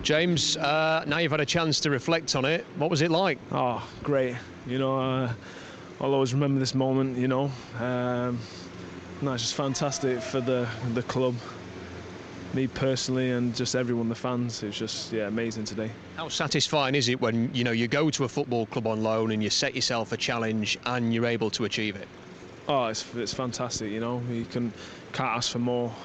James, now you've had a chance to reflect on it. What was it like? Oh, great. I'll always remember this moment, No, it's just fantastic for the club, me personally, and just everyone, the fans. It was just, amazing today. How satisfying is it when, you go to a football club on loan and you set yourself a challenge and you're able to achieve it? Oh, it's fantastic, You can't ask for more.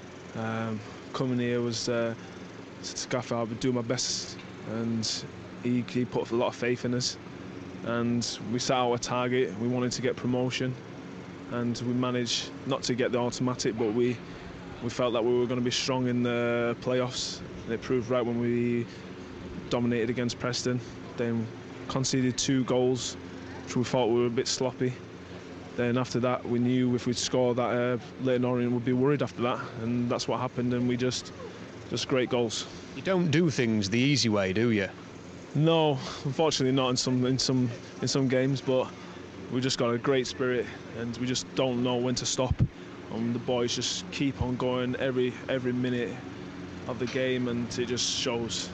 Coming here was Gaffer, I would do my best, and he put a lot of faith in us, and we set our target. We wanted to get promotion, and we managed not to get the automatic, but we felt that we were going to be strong in the playoffs, and it proved right when we dominated against Preston. Then conceded 2 goals, which we thought we were a bit sloppy. Then after that, we knew if we'd score that, Leyton Orient would be worried after that, and that's what happened. And we just great goals. You don't do things the easy way, do you? No, unfortunately not in some games. But we just got a great spirit, and we just don't know when to stop. And the boys just keep on going every minute of the game, and it just shows.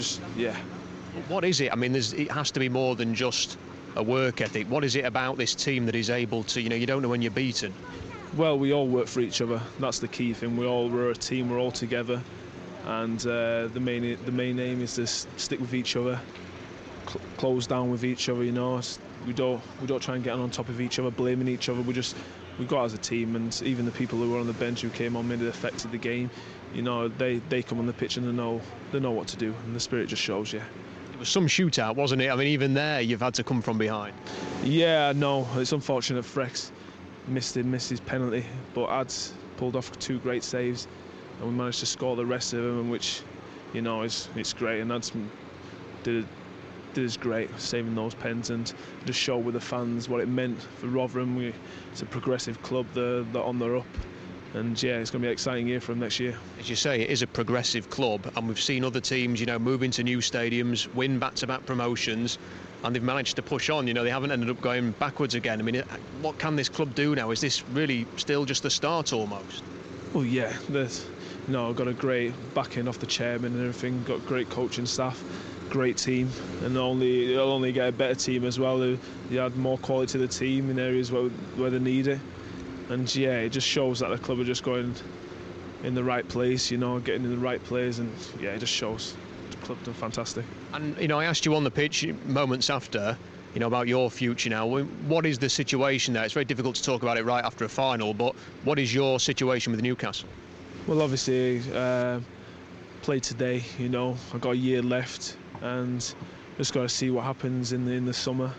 What is it? I mean, it has to be more than just a work ethic. What is it about this team that is able to, you don't know when you're beaten? Well, we all work for each other. That's the key thing. We're a team. We're all together, and the main aim is to stick with each other, close down with each other. We don't try and get on top of each other, blaming each other. We go out as a team, and even the people who were on the bench who came on made it affected the game. They come on the pitch and they know what to do, and the spirit just shows. Yeah. It was some shootout, wasn't it? I mean, even there, you've had to come from behind. Yeah, no, it's unfortunate. Frex missed his penalty, but Ads pulled off 2 great saves, and we managed to score the rest of them, which, it's great. And Ads did his great, saving those pens, and just show with the fans what it meant for Rotherham. It's a progressive club. They're on their up. And it's going to be an exciting year for them next year. As you say, it is a progressive club, and we've seen other teams, move into new stadiums, win back-to-back promotions, and they've managed to push on. They haven't ended up going backwards again. I mean, what can this club do now? Is this really still just the start almost? Well, yeah, got a great backing off the chairman and everything. Got great coaching staff, great team, and it'll only get a better team as well. They add more quality to the team in areas where they need it. And it just shows that the club are just going in the right place, getting in the right place, and it just shows the club done fantastic. And I asked you on the pitch moments after, about your future now. What is the situation there? It's very difficult to talk about it right after a final, but what is your situation with Newcastle? Well, obviously, played today. I've got a year left, and just got to see what happens in the summer.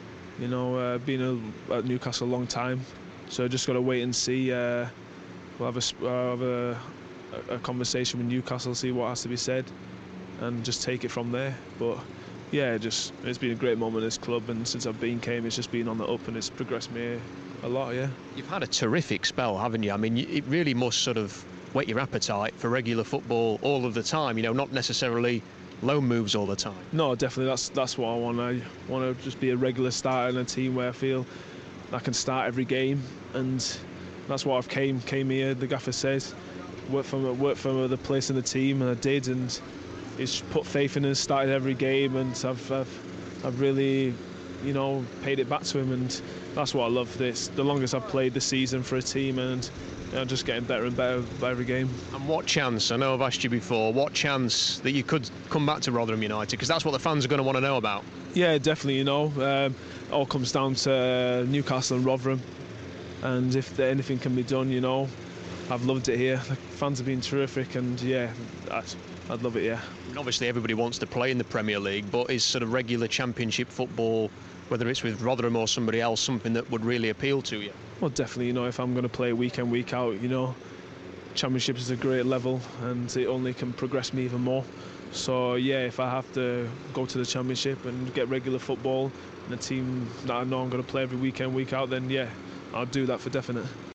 Been at Newcastle a long time. So just got to wait and see. We'll have a conversation with Newcastle, see what has to be said, and just take it from there. But it's been a great moment in this club, and since I've came, it's just been on the up, and it's progressed me a lot. Yeah. You've had a terrific spell, haven't you? I mean, it really must sort of whet your appetite for regular football all of the time. Not necessarily loan moves all the time. No, definitely. That's what I want. I want to just be a regular starter in a team where I feel I can start every game, and that's what I've came here. The gaffer says work from the place in the team, and I did, and he's put faith in us, started every game, and I've really paid it back to him, and that's what I love. The longest I've played this season for a team, and just getting better and better by every game. And what chance, I know I've asked you before, what chance that you could come back to Rotherham United, because that's what the fans are going to want to know about. Yeah, definitely. It all comes down to Newcastle and Rotherham, and if anything can be done, I've loved it here. The fans have been terrific, and I'd love it. Yeah. And obviously everybody wants to play in the Premier League, but is sort of regular Championship football, whether it's with Rotherham or somebody else, something that would really appeal to you? Well, definitely. If I'm going to play week in, week out, Championship is a great level, and it only can progress me even more. So if I have to go to the Championship and get regular football in a team that I know I'm going to play every weekend, week out, then I'll do that for definite.